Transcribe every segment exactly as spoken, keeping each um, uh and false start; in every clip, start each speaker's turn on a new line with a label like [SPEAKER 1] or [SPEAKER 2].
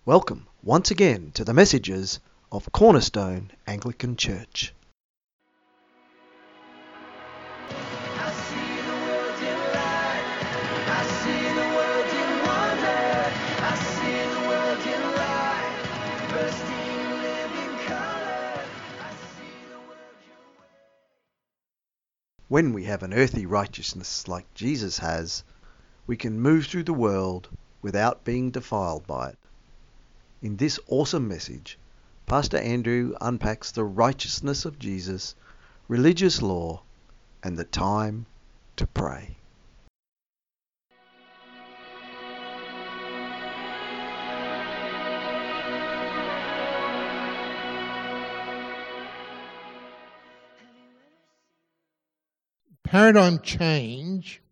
[SPEAKER 1] Welcome once again to the messages of Cornerstone Anglican Church.
[SPEAKER 2] I see the world in light. I see the world in wonder. I see the world in light, bursting in living color. I see the world your way.
[SPEAKER 1] When we have an earthly righteousness like Jesus has, we can move through the world without being defiled by it. In this awesome message, Pastor Andrew unpacks the righteousness of Jesus, religious law, and the time to pray.
[SPEAKER 3] Paradigm change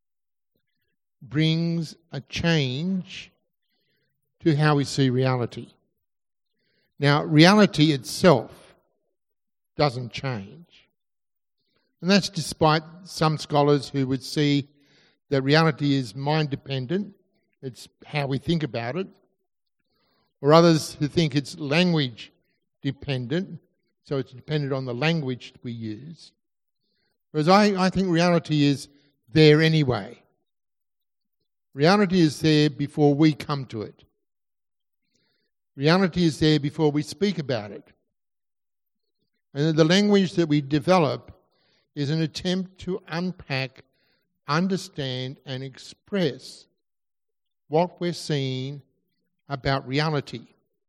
[SPEAKER 3] brings a change to how we see reality. Now, reality itself doesn't change. And that's despite some scholars who would see that reality is mind-dependent, it's how we think about it, or others who think it's language-dependent, so it's dependent on the language we use. Whereas I, I think reality is there anyway. Reality is there before we come to it. Reality is there before we speak about it. And the language that we develop is an attempt to unpack, understand, and express what we're seeing about reality.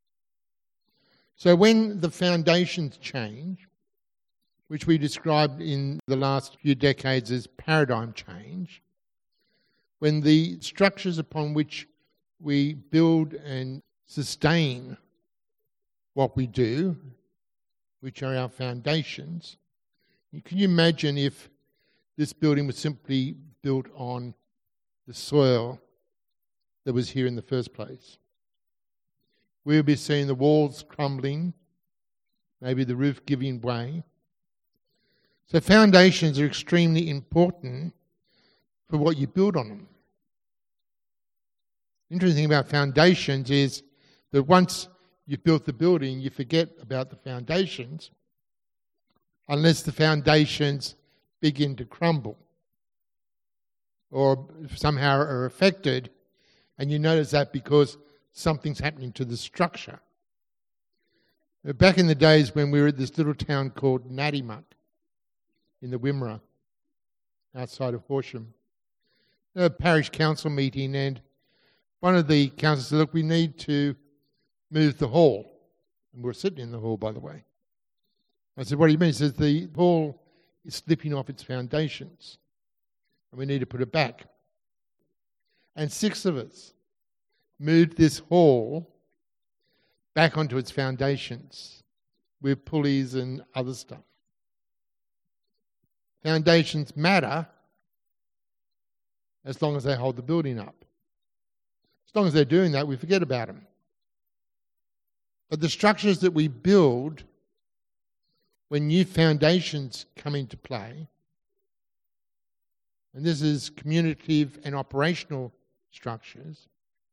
[SPEAKER 3] So when the foundations change, which we described in the last few decades as paradigm change, when the structures upon which we build and sustain what we do, which are our foundations. Can you imagine if this building was simply built on the soil that was here in the first place? We would be seeing the walls crumbling, maybe the roof giving way. So foundations are extremely important for what you build on them. Interesting thing about foundations is that once you've built the building, you forget about the foundations unless the foundations begin to crumble or somehow are affected, and you notice that because something's happening to the structure. Back in the days when we were at this little town called Nattymuck in the Wimmera, outside of Horsham, a parish council meeting, and one of the councillors said, look, we need to move the hall. And we were sitting in the hall, by the way. I said, what do you mean? He says, the hall is slipping off its foundations and we need to put it back. And six of us moved this hall back onto its foundations with pulleys and other stuff. Foundations matter as long as they hold the building up. As long as they're doing that, we forget about them. But the structures that we build, when new foundations come into play, and this is communicative and operational structures,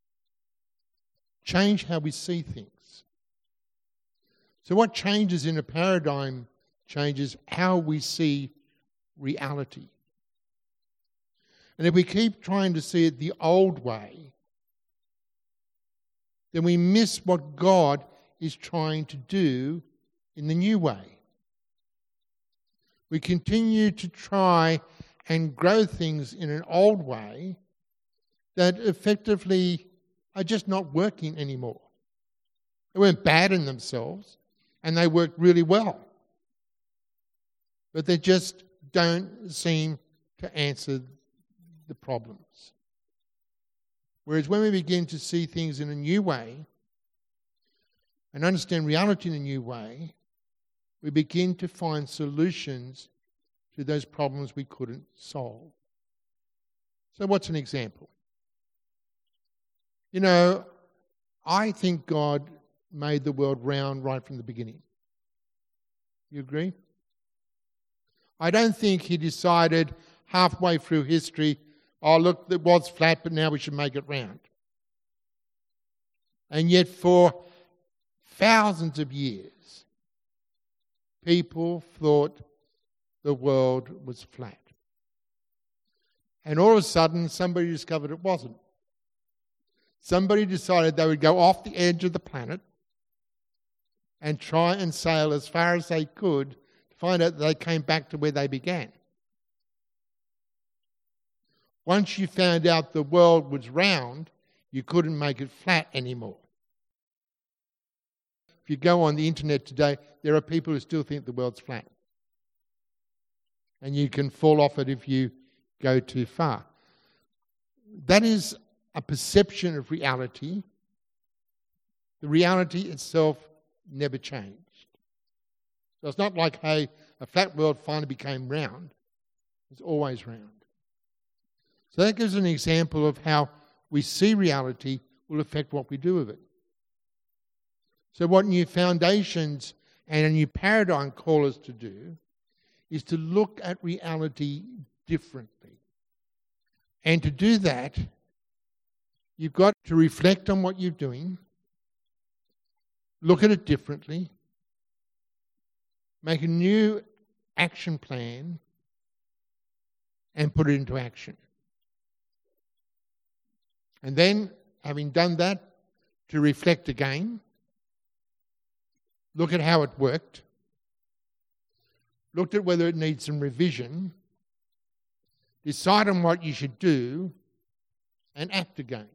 [SPEAKER 3] change how we see things. So what changes in a paradigm changes how we see reality. And if we keep trying to see it the old way, then we miss what God is trying to do in the new way. We continue to try and grow things in an old way that effectively are just not working anymore. They weren't bad in themselves, and they worked really well. But they just don't seem to answer the problems. Whereas when we begin to see things in a new way and understand reality in a new way, we begin to find solutions to those problems we couldn't solve. So what's an example? You know, I think God made the world round right from the beginning. You agree? I don't think he decided halfway through history, oh, look, it was flat, but now we should make it round. And yet for thousands of years, people thought the world was flat. And all of a sudden, somebody discovered it wasn't. Somebody decided they would go off the edge of the planet and try and sail as far as they could to find out that they came back to where they began. Once you found out the world was round, you couldn't make it flat anymore. If you go on the internet today, there are people who still think the world's flat. And you can fall off it if you go too far. That is a perception of reality. The reality itself never changed. So it's not like, hey, a flat world finally became round. It's always round. So that gives an example of how we see reality will affect what we do with it. So what new foundations and a new paradigm call us to do is to look at reality differently. And to do that, you've got to reflect on what you're doing, look at it differently, make a new action plan, and put it into action. And then, having done that, to reflect again, look at how it worked, looked at whether it needs some revision, decide on what you should do, and act again.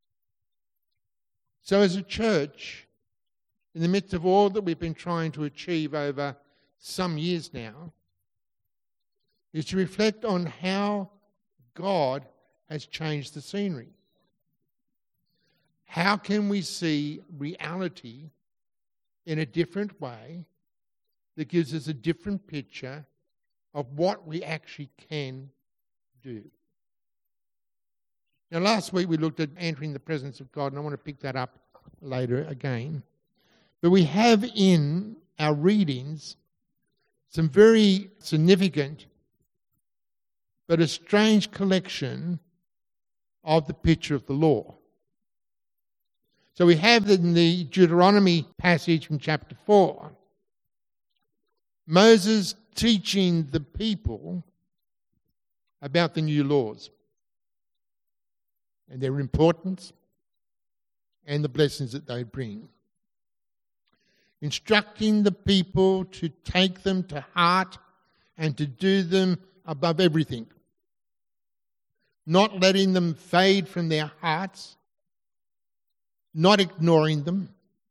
[SPEAKER 3] So as a church, in the midst of all that we've been trying to achieve over some years now, is to reflect on how God has changed the scenery. How can we see reality in a different way that gives us a different picture of what we actually can do? Now, last week we looked at entering the presence of God, and I want to pick that up later again. But we have in our readings some very significant but a strange collection of the picture of the law. So we have in the Deuteronomy passage from chapter four, Moses teaching the people about the new laws and their importance and the blessings that they bring. Instructing the people to take them to heart and to do them above everything. Not letting them fade from their hearts, not ignoring them.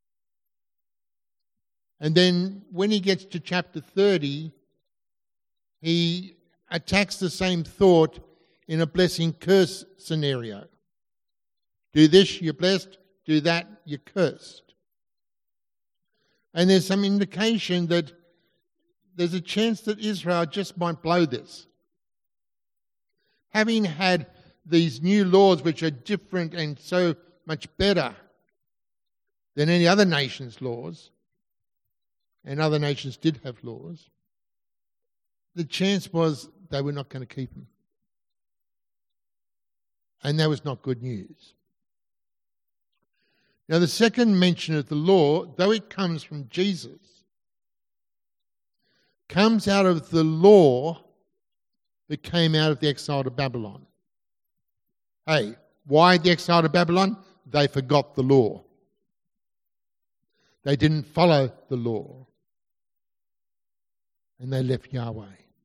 [SPEAKER 3] And then when he gets to chapter thirty, he attacks the same thought in a blessing-curse scenario. Do this, you're blessed. Do that, you're cursed. And there's some indication that there's a chance that Israel just might blow this. Having had these new laws which are different and so much better than any other nation's laws, and other nations did have laws, the chance was they were not going to keep them. And that was not good news. Now, the second mention of the law, though it comes from Jesus, comes out of the law that came out of the exile to Babylon. Hey, why the exile to Babylon? They forgot the law. They didn't follow the law. And they left Yahweh.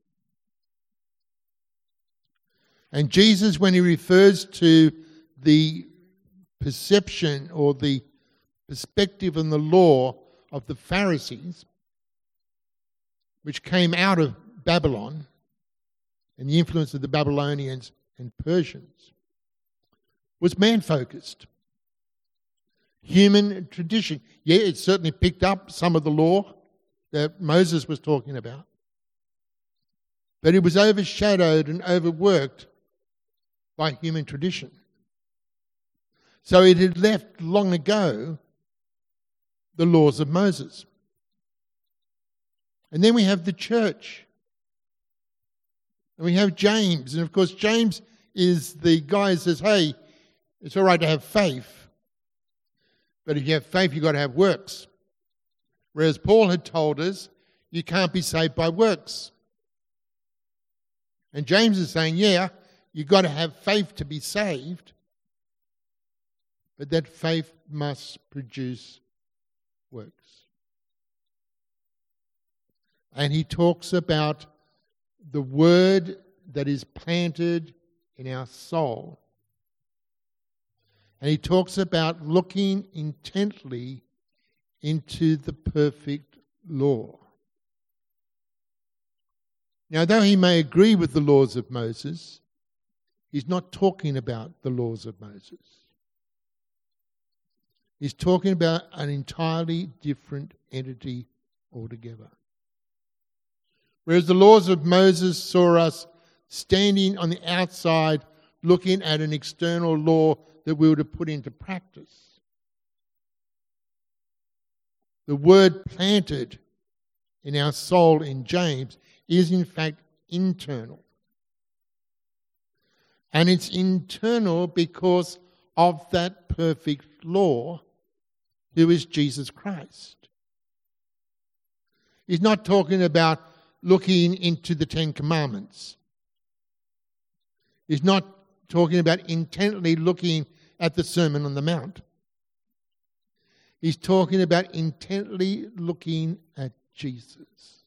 [SPEAKER 3] And Jesus, when he refers to the perception or the perspective and the law of the Pharisees, which came out of Babylon and the influence of the Babylonians and Persians, was man-focused. Human tradition. Yeah, it certainly picked up some of the law that Moses was talking about. But it was overshadowed and overworked by human tradition. So it had left long ago the laws of Moses. And then we have the church. And we have James. And of course, James is the guy who says, hey, it's all right to have faith, But if you have faith, you've got to have works. Whereas Paul had told us, you can't be saved by works. And James is saying, yeah, you've got to have faith to be saved, but that faith must produce works. And he talks about the word that is planted in our soul. And he talks about looking intently into the perfect law. Now, though he may agree with the laws of Moses, he's not talking about the laws of Moses. He's talking about an entirely different entity altogether. Whereas the laws of Moses saw us standing on the outside looking at an external law that we were to put into practice. The word planted in our soul in James is in fact internal. And it's internal because of that perfect law, who is Jesus Christ. He's not talking about looking into the Ten Commandments. He's not talking about intently looking at the Sermon on the Mount. He's talking about intently looking at Jesus.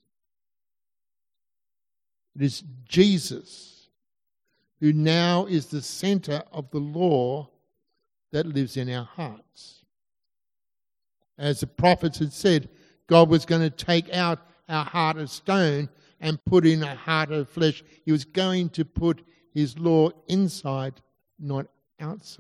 [SPEAKER 3] It is Jesus who now is the centre of the law that lives in our hearts. As the prophets had said, God was going to take out our heart of stone and put in a heart of flesh. He was going to put his law inside, not outside.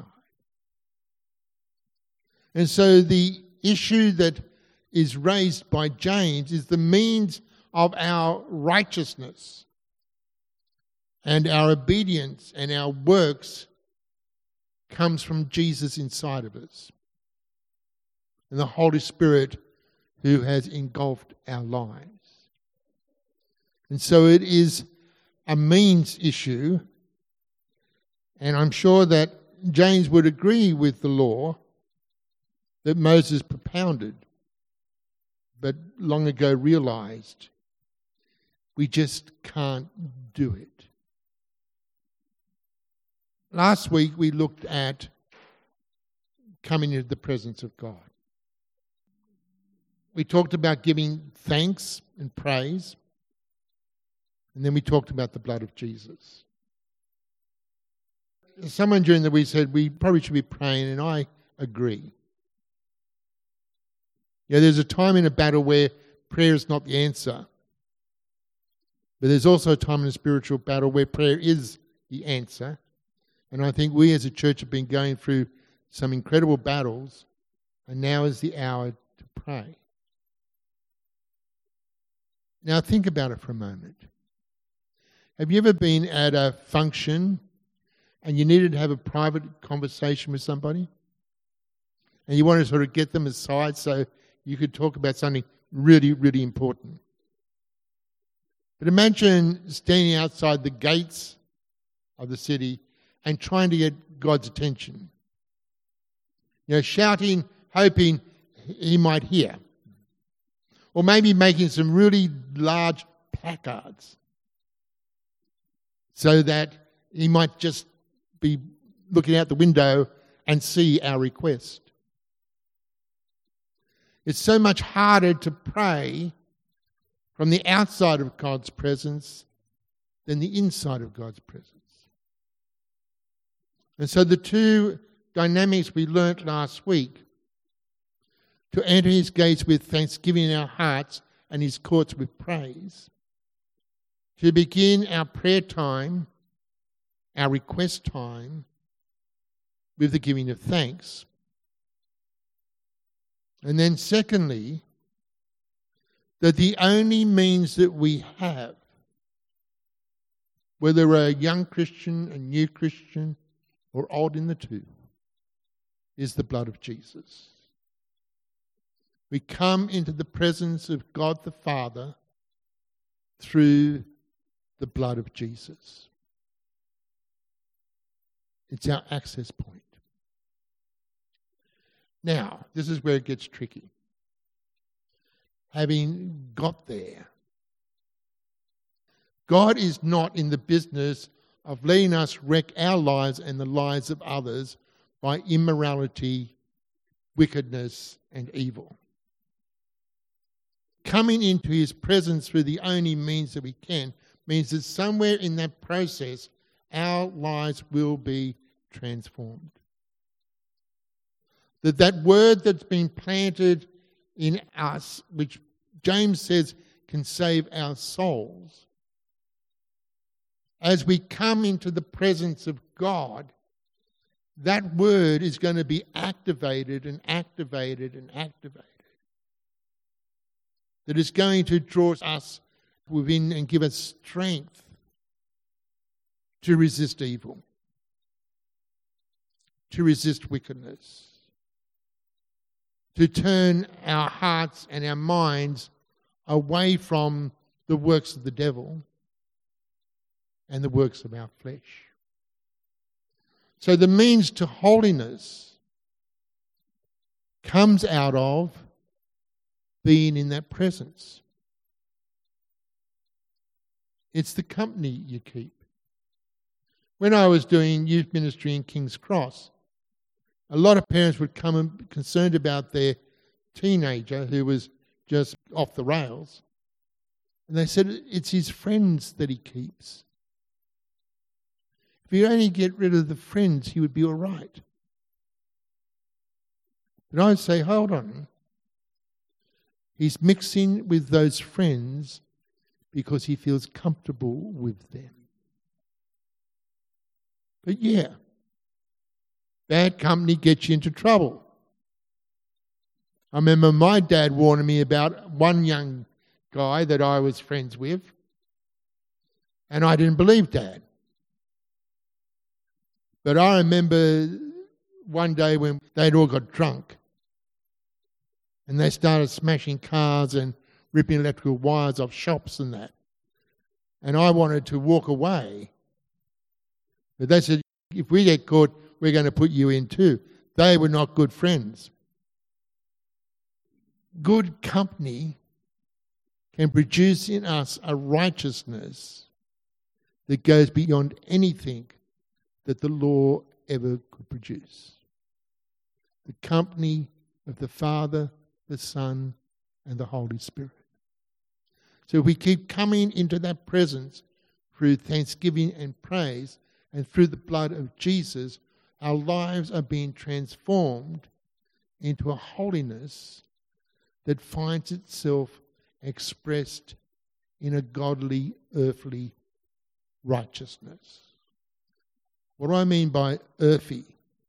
[SPEAKER 3] And so the issue that is raised by James is the means of our righteousness and our obedience and our works comes from Jesus inside of us and the Holy Spirit who has engulfed our lives. And so it is a means issue, and I'm sure that James would agree with the law that Moses propounded, but long ago realized we just can't do it. Last week we looked at coming into the presence of God. We talked about giving thanks and praise, and then we talked about the blood of Jesus. Someone during the week said we probably should be praying, and I agree. Yeah, there's a time in a battle where prayer is not the answer, but there's also a time in a spiritual battle where prayer is the answer. And I think we as a church have been going through some incredible battles, and now is the hour to pray. Now think about it for a moment. Have you ever been at a function and you needed to have a private conversation with somebody? And you wanted to sort of get them aside so you could talk about something really, really important. But imagine standing outside the gates of the city and trying to get God's attention. You know, shouting, hoping he might hear. Or maybe making some really large placards so that he might just be looking out the window and see our request. It's so much harder to pray from the outside of God's presence than the inside of God's presence. And so the two dynamics we learnt last week, to enter his gates with thanksgiving in our hearts and his courts with praise, to begin our prayer time, our request time, with the giving of thanks. And then secondly, that the only means that we have, whether we're a young Christian, a new Christian, or old in the tooth, is the blood of Jesus. We come into the presence of God the Father through the blood of Jesus. It's our access point. Now, this is where it gets tricky. Having got there, God is not in the business of letting us wreck our lives and the lives of others by immorality, wickedness, and evil. Coming into his presence through the only means that we can means that somewhere in that process, our lives will be transformed. That that word that's been planted in us, which James says can save our souls, as we come into the presence of God, that word is going to be activated and activated and activated. That is going to draw us within and give us strength to resist evil, to resist wickedness, to turn our hearts and our minds away from the works of the devil and the works of our flesh. So the means to holiness comes out of being in that presence. It's the company you keep. When I was doing youth ministry in King's Cross, a lot of parents would come and be concerned about their teenager who was just off the rails. And they said, it's his friends that he keeps. If you only get rid of the friends, he would be all right. But I would say, hold on. He's mixing with those friends because he feels comfortable with them. But yeah, bad company gets you into trouble. I remember my dad warning me about one young guy that I was friends with, and I didn't believe Dad. But I remember one day when they'd all got drunk and they started smashing cars and ripping electrical wires off shops and that. And I wanted to walk away. But they said, if we get caught, we're going to put you in too. They were not good friends. Good company can produce in us a righteousness that goes beyond anything that the law ever could produce. The company of the Father, the Son, and the Holy Spirit. So if we keep coming into that presence through thanksgiving and praise and through the blood of Jesus, our lives are being transformed into a holiness that finds itself expressed in a godly, earthly righteousness. What do I mean by earthy?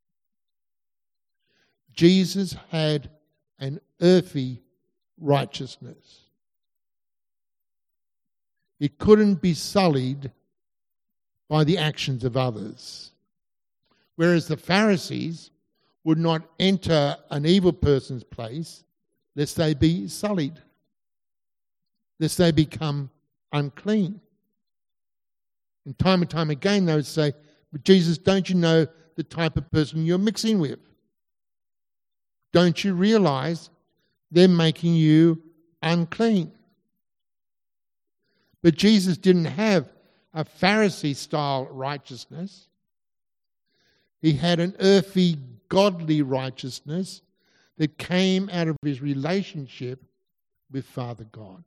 [SPEAKER 3] Jesus had an earthy righteousness. It couldn't be sullied by the actions of others. Whereas the Pharisees would not enter an evil person's place lest they be sullied, lest they become unclean. And time and time again they would say, but Jesus, don't you know the type of person you're mixing with? Don't you realize they're making you unclean? But Jesus didn't have a Pharisee-style righteousness. He had an earthy, godly righteousness that came out of his relationship with Father God.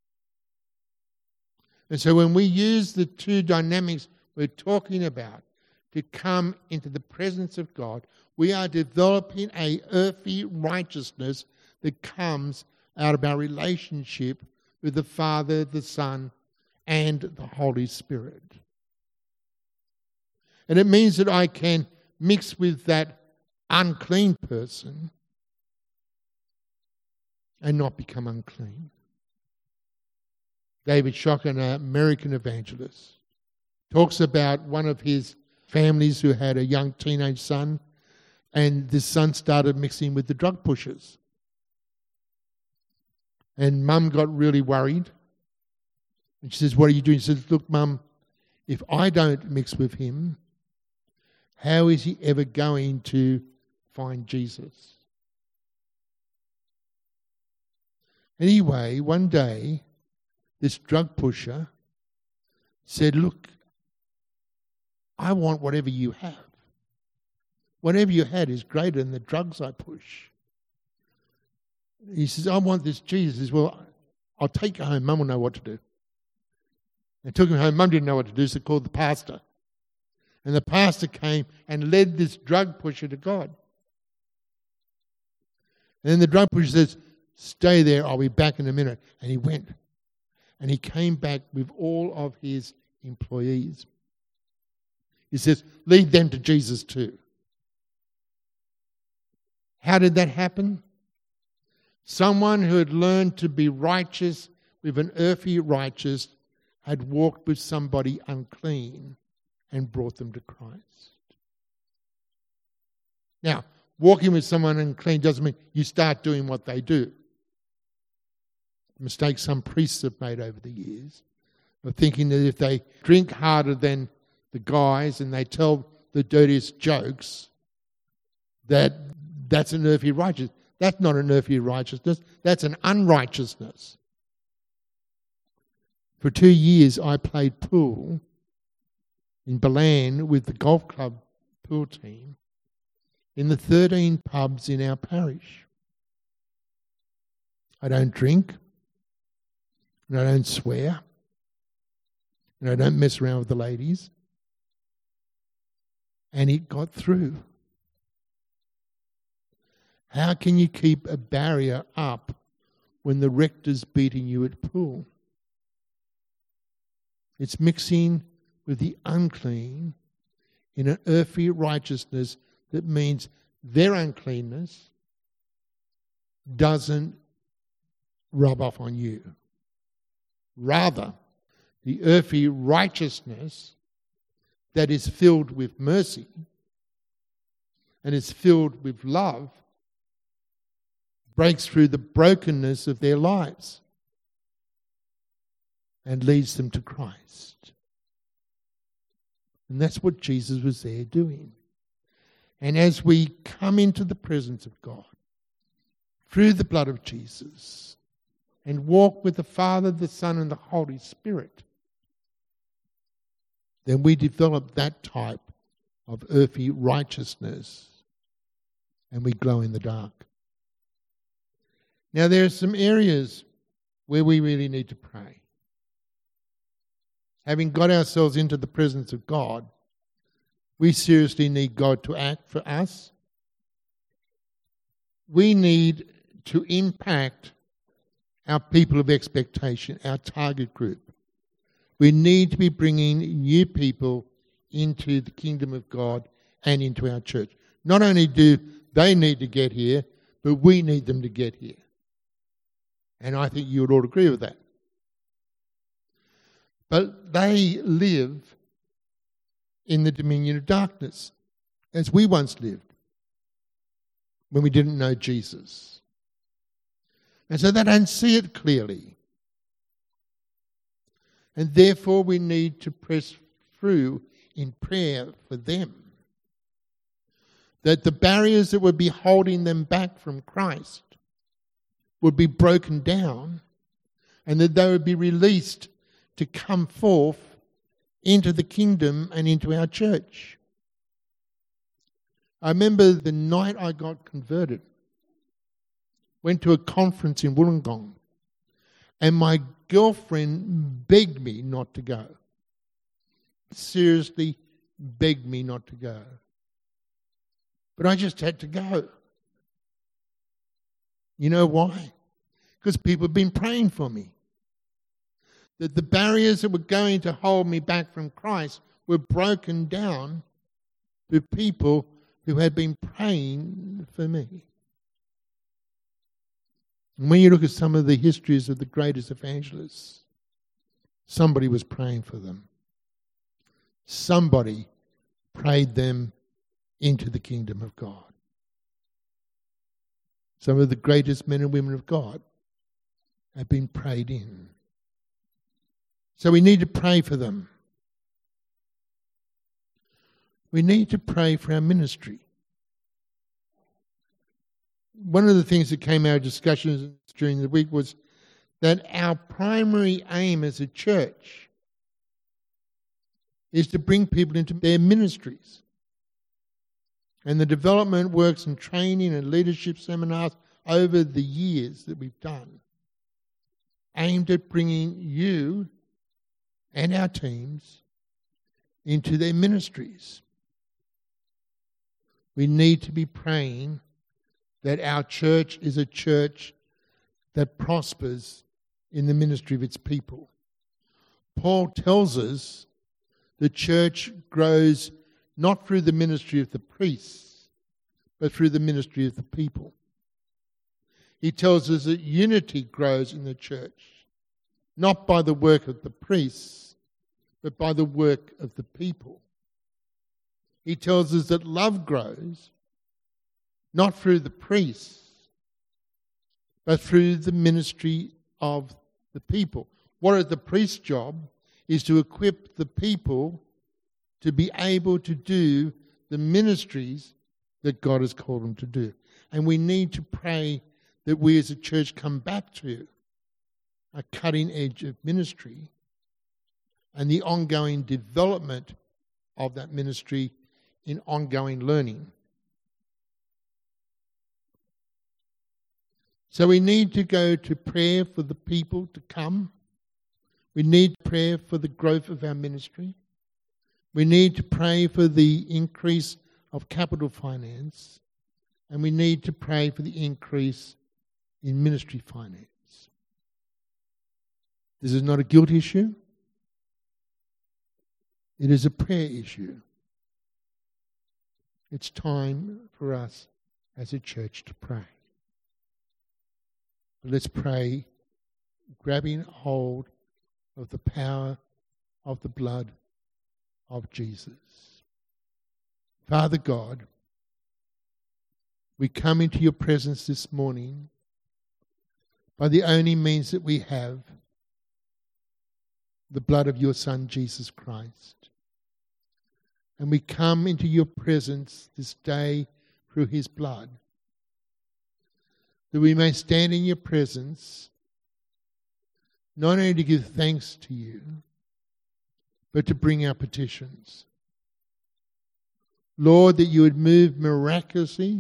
[SPEAKER 3] And so when we use the two dynamics we're talking about to come into the presence of God, we are developing a earthy righteousness that comes out of our relationship with the Father, the Son, and the Holy Spirit. And it means that I can mix with that unclean person and not become unclean. David Shock, an American evangelist, talks about one of his families who had a young teenage son, and this son started mixing with the drug pushers. And Mum got really worried. And she says, what are you doing? She says, look, Mum, if I don't mix with him, how is he ever going to find Jesus? Anyway, one day, this drug pusher said, look, I want whatever you have. Whatever you had is greater than the drugs I push. He says, I want this Jesus. He says, well, I'll take you home. Mum will know what to do. They took him home. Mum didn't know what to do, so called the pastor. And the pastor came and led this drug pusher to God. And then the drug pusher says, stay there, I'll be back in a minute. And he went. And he came back with all of his employees. He says, lead them to Jesus too. How did that happen? Someone who had learned to be righteous with an earthly righteous had walked with somebody unclean and brought them to Christ. Now, walking with someone unclean doesn't mean you start doing what they do. Mistake some priests have made over the years of thinking that if they drink harder than the guys and they tell the dirtiest jokes, that that's an earthly righteousness. That's not an earthly righteousness. That's an unrighteousness. For two years I played pool in Balan with the golf club pool team in the thirteen pubs in our parish. I don't drink, and I don't swear, and I don't mess around with the ladies. And it got through. How can you keep a barrier up when the rector's beating you at pool? It's mixing with the unclean in an earthly righteousness that means their uncleanness doesn't rub off on you. Rather, the earthly righteousness that is filled with mercy and is filled with love breaks through the brokenness of their lives and leads them to Christ. And that's what Jesus was there doing. And as we come into the presence of God through the blood of Jesus and walk with the Father, the Son, and the Holy Spirit, then we develop that type of earthly righteousness and we glow in the dark. Now, there are some areas where we really need to pray. Having got ourselves into the presence of God, we seriously need God to act for us. We need to impact our people of expectation, our target group. We need to be bringing new people into the kingdom of God and into our church. Not only do they need to get here, but we need them to get here. And I think you would all agree with that. But they live in the dominion of darkness, as we once lived when we didn't know Jesus. And so they don't see it clearly. And therefore we need to press through in prayer for them. That the barriers that would be holding them back from Christ would be broken down and that they would be released to come forth into the kingdom and into our church. I remember the night I got converted, went to a conference in Wollongong, and my girlfriend begged me not to go. Seriously begged me not to go. But I just had to go. You know why? Because people have been praying for me. That the barriers that were going to hold me back from Christ were broken down through people who had been praying for me. And when you look at some of the histories of the greatest evangelists, somebody was praying for them. Somebody prayed them into the kingdom of God. Some of the greatest men and women of God have been prayed in. So we need to pray for them. We need to pray for our ministry. One of the things that came out of discussions during the week was that our primary aim as a church is to bring people into their ministries. And the development works and training and leadership seminars over the years that we've done, aimed at bringing you and our teams into their ministries. We need to be praying that our church is a church that prospers in the ministry of its people. Paul tells us the church grows not through the ministry of the priests, but through the ministry of the people. He tells us that unity grows in the church, not by the work of the priests, but by the work of the people. He tells us that love grows, not through the priests, but through the ministry of the people. What is the priest's job is to equip the people to be able to do the ministries that God has called them to do. And we need to pray that we as a church come back to a cutting edge of ministry and the ongoing development of that ministry in ongoing learning. So we need to go to prayer for the people to come. We need prayer for the growth of our ministry. We need to pray for the increase of capital finance. And we need to pray for the increase in ministry finance. This is not a guilt issue. It is a prayer issue. It's time for us as a church to pray. But let's pray, grabbing hold of the power of the blood of Jesus. Father God, we come into your presence this morning by the only means that we have, the blood of your Son, Jesus Christ. And we come into your presence this day through his blood, that we may stand in your presence, not only to give thanks to you, but to bring our petitions. Lord, that you would move miraculously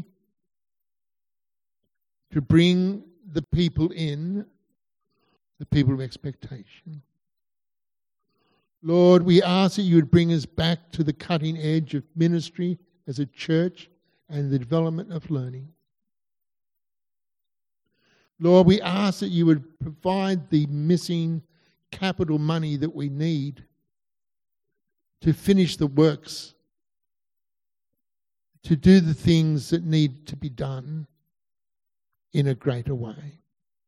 [SPEAKER 3] to bring the people in, the people of expectation. Lord, we ask that you would bring us back to the cutting edge of ministry as a church and the development of learning. Lord, we ask that you would provide the missing capital money that we need to finish the works, to do the things that need to be done in a greater way.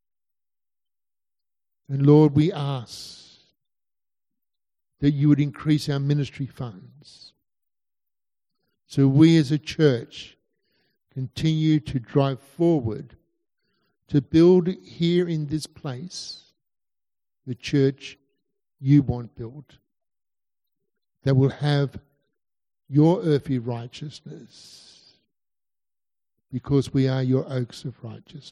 [SPEAKER 3] And Lord, we ask that you would increase our ministry funds so we as a church continue to drive forward to build here in this place the church you want built, that will have your earthly righteousness because we are your oaks of righteousness.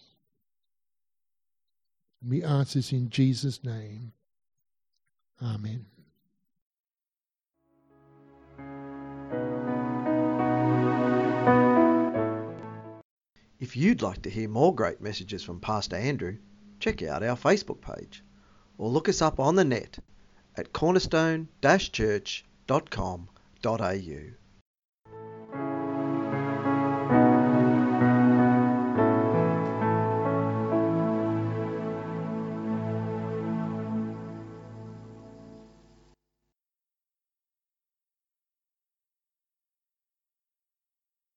[SPEAKER 3] And we ask this in Jesus' name. Amen.
[SPEAKER 1] If you'd like to hear more great messages from Pastor Andrew, check out our Facebook page or look us up on the net at cornerstone dash church dot com dot a u.